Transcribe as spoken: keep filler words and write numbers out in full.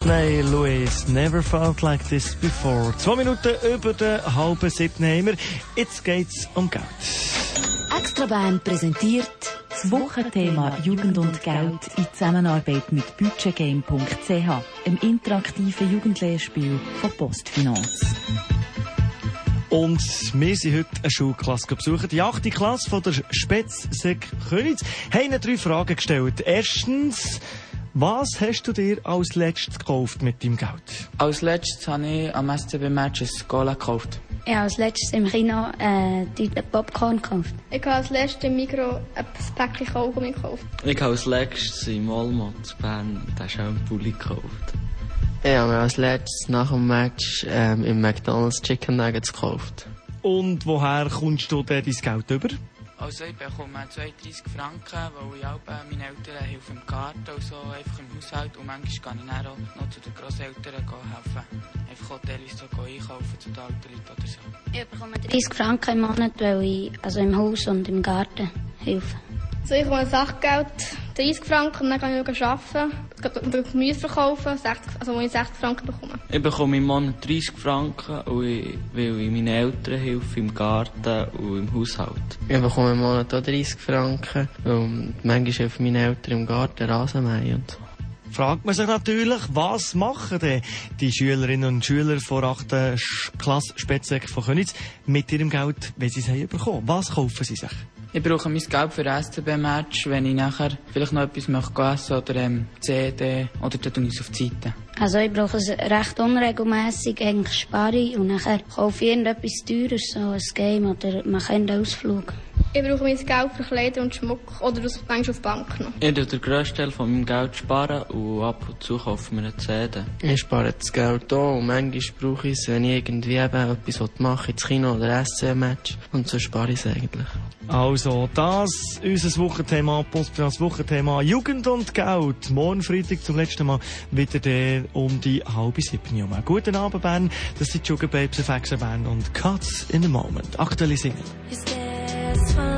Whitney Lewis, never felt like this before. Zwei Minuten über den halben siebten haben wir. Jetzt geht's um Geld. Extra Band präsentiert das Wochenthema Jugend und Geld in Zusammenarbeit mit budgetgame punkt c h, einem interaktiven Jugendlehrspiel von Postfinanz. Und wir sind heute eine Schulklasse besuchen, die achte Klasse von der Spätsek Königs. Haben ihnen drei Fragen gestellt. Erstens, was hast du dir als letztes gekauft mit deinem Geld? Als letztes habe ich am S C B-Match ein Cola gekauft. Ich habe als letztes im Kino äh, die Popcorn gekauft. Ich habe als letztes im Mikro ein Päckchen Kaugummi gekauft. Ich habe als letztes im Walmart Bern den Schampulli gekauft. Ich habe mir als letztes nach dem Match ähm, im McDonald's Chicken Nuggets gekauft. Und woher kommst du denn dein Geld über? Also ich bekomme zweiunddreissig Franken, weil ich auch meinen Eltern helfe im Garten und so, einfach im Haushalt. Und manchmal kann ich dann auch noch zu den Grosseltern helfen. Einfach auch teilweise so einkaufen zu den alten Leuten oder so. Ich bekomme dreissig Franken im Monat, weil ich also im Haus und im Garten helfe. Also ich bekomme Sachgeld, dreissig Franken, und dann kann ich auch arbeiten, und Gemüse verkaufen, sechzig, also wo ich sechzig Franken bekomme. Ich bekomme im Monat dreissig Franken, weil ich meinen Eltern helfe im Garten und im Haushalt. Ich bekomme im Monat auch dreissig Franken, und manchmal helfen meine Eltern im Garten Rasenmähen und so. Fragt man sich natürlich, was machen denn die Schülerinnen und Schüler von achten Klasse Spätsek von Königs mit ihrem Geld, wenn sie es haben bekommen? Was kaufen sie sich? Ich brauche mein Geld für ein S C B-Match, wenn ich nachher vielleicht noch etwas möchte essen oder ähm, C D oder dann tue ich es auf die Seite. Also ich brauche es recht unregelmässig, eigentlich spare ich und nachher kaufe ich irgendetwas Teures, so ein Game oder mache einen Ausflug. Ich brauche mein Geld für Kleider und Schmuck oder das manchmal auf die Bank noch. Ich tue den grössten Teil von meinem Geld sparen und ab und zu kaufe mir eine C D. Ich spare das Geld auch und manchmal brauche ich es, wenn ich irgendwie eben etwas machen will, ins Kino oder S C B-Match. Und so spare ich es eigentlich. Also, das unser Wochenthema, Postfinanz Wochenthema Jugend und Geld. Morgen Freitag zum letzten Mal wieder der um die halbe sieben Uhr. Guten Abend, Bern. Das sind Sugar Babes, F X Bern und Cuts in the Moment. Aktuelle Single.